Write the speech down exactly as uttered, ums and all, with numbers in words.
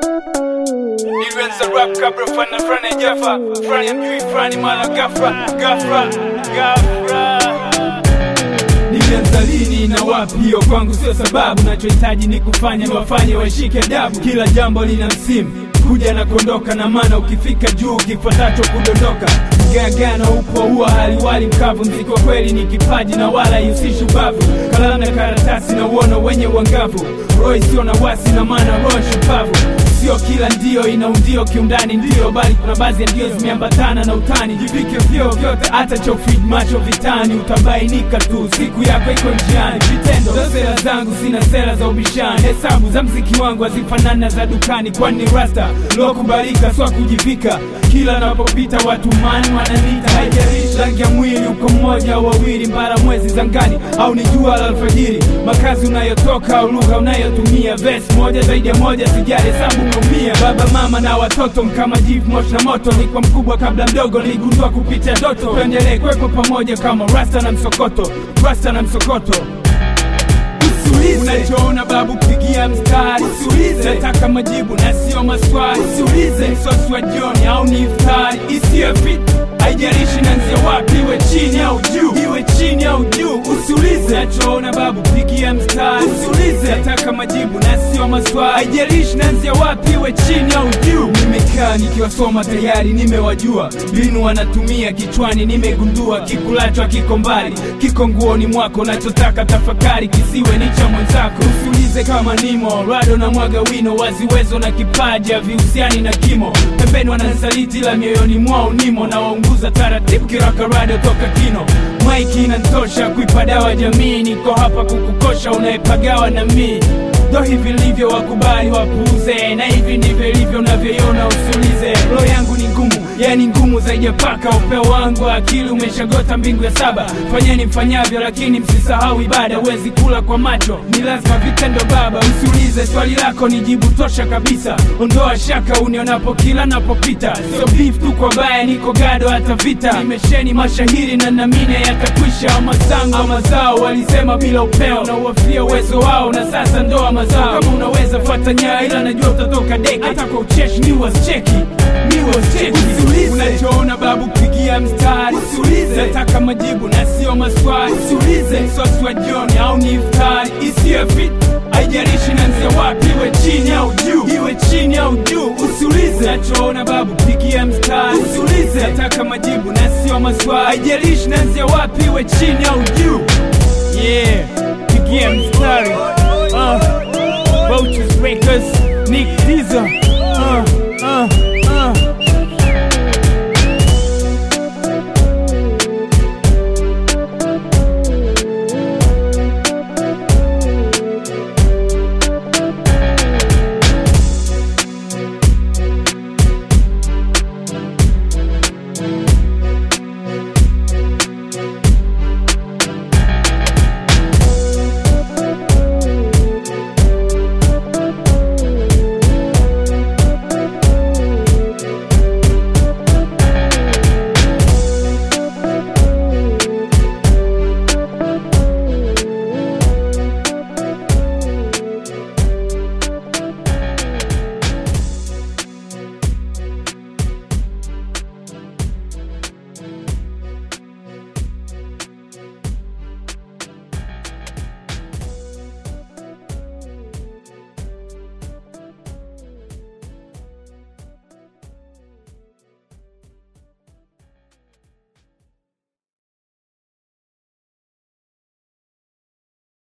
Nirenza rap kabra fana frane jafa Frane mjui frane mala gafra Gafra, gafra Nirenza lini na wapi hiyo kwangu sio sababu nachohitaji ni kufanya ni wafanye washike adabu Kila jambo lina msimu kuja na kondoka na maana ukifika juu kifuatacho kudondoka Gagana upo huwa haliwali mkavu mziki wa kweli ni kipaji na wala yusishi ubavu Kalamu na karatasi na uono wenye uangavu Roy sio na wasi na maana roho shupavu Sio kila ndio ina undio kiundani ndio Bali kuna baadhi ya ndio zimeambatana na utani Jivike vyo vyote hata chofid macho vitani Utabainika tu siku yako iko njiani Vitendo za sera zangu sina sera za ubishani Hesabu za mziki wangu hazifanana za dukani Kwani rasta lo kubalika swa kujivika Kila napopita watu mani wananita Haijalishi rangi ya mwili uko mmoja au wawili Mbara mwezi zangani au ni jua la alfajiri Makazi unayotoka au lugha unayotumia Verse moja zaidi ya moja sijali hesabu umia Baba mama na watoto mkama jivu mosh na moto Ni kwa mkubwa kabla mdogo niligundua kupitia doto Tuendelee kwepo pamoja kama rasta na msokoto Rasta na msokoto Usiulize unachoona babu pigia mstari Usiulize nataka majibu na sio maswali Usiulize msosi wa jioni au ni iftari Isiyo fit haijalishi nanzia wapi iwe chini au juu Iwe chini au juu Usiulize nachoona babu pigia mstari Usiulize nataka majibu na sio maswali haijalishi nanzia wapi iwe chini au juu Nimekaa nikiwasoma tayari nimewajua Binu wanatumia kichwani nimegundua Kikulacho kiko mbali kiko nguoni mwako Nachotaka tafakari kisiwe ni cha mwenzako Usiulize kama nimo Rado na mwaga wino waziwezo na kipaji vihusiani na kimo Pembeni wananisaliti la mioyoni mwao nimo Na waunguza taratibu kiraka radio toka kino Maiki inantosha kuipa dawa jamii Niko hapa kukukosha unaepagawa na mii Do hivi livyo wakubali wapuuze Na hivi ndivyo livyo unavyoiona usiulize Roho yangu ni ngumu, yani ngumu zaidi ya paka Upeo wangu akili umeshagota mbingu ya saba Fanyeni mfanyavyo lakini msisahau ibada Uwezi kula kwa macho, ni lazima vitendo baba Usiulize swali lako ni jibu tosha kabisa Ondoa shaka unionapo kila napopita Sio beef tu kwa baya niko gado hata vita Nimesheni mashahiri na namine yatakwisha Amazangu wa mazao walisema bila upeo Na uwafia uwezo wao na sasa ndoa mazao Kama unaweza fata nyaya ila najua utatoka deki Hata kwa ucheshi ni was cheki Ni was cheki Usiulize unachoona babu pigia mstari Usiulize nataka majibu na sio maswali Usiulize msosi wa jioni au ni iftari Isiyo fit haijalishi nanzia wapi iwe chini au juu Iwe chini au juu Usiulize nachoona babu pigia mstari Usiulize nataka majibu na sio maswali haijalishi nanzia wapi iwe chini au juu Yeah, pigia mstari uh, Vultures Records, Nick Diesel uh, uh, uh.